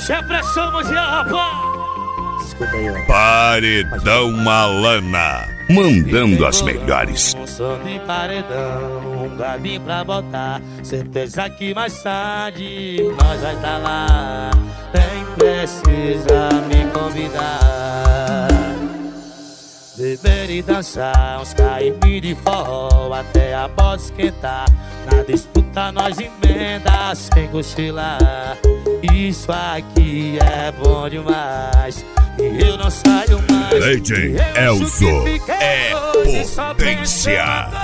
Essa é a pressão mundial, rapaz. Escuta aí, ó. Paredão Alana, mandando as melhores. Um som de paredão, um gadinho pra botar. Certeza que mais tarde nós vai tá lá. Nem precisa me convidar. Beber e dançar, uns cair de forró até a bota esquentar. Na disputa nós emenda sem cochilar. Isso aqui é bom demais e eu não saio mais. DJ Elzo é potência.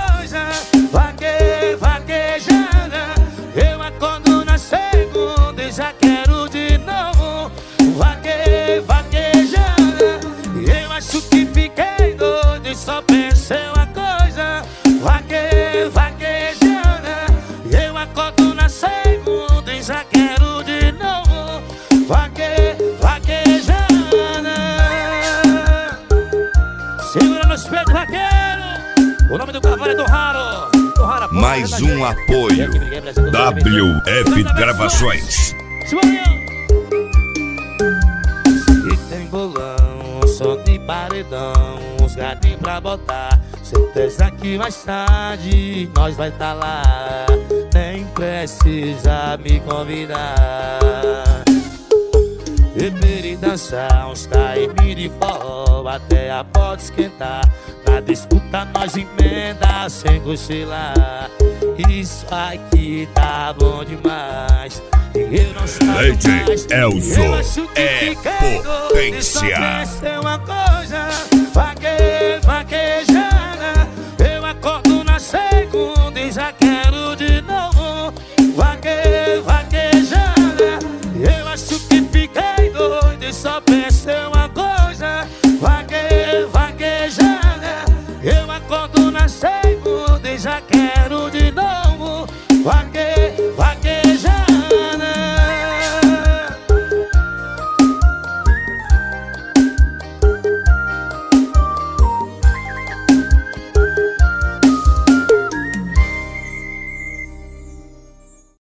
Vaquejando, eu acordo na segunda e já quero de novo. Vaquejando, eu acho que fiquei doido e só pensei uma coisa. Vaquejando, eu acordo na segunda e já quero de novo. Vaquejando. Segura no espelho, vaqueiro. O nome do cavalo é do Raro. Mais um apoio. WF Gravações. E tem bolão, som de paredão, uns gatinhos pra botar. Certeza que mais tarde nós vai tá lá. Nem precisa me convidar. Beber e dançar, uns cair de forró até a bota esquentar. Na disputa nós emenda sem cochilar. Isso aqui tá bom demais e eu não saio mais. Elzo é potência. É uma coisa, vaquejando, eu acordo na segunda e já quero de novo. Vaquejando, eu acho que fiquei doido e só pensei uma coisa. Vaquejando, eu acordo na segunda e já quero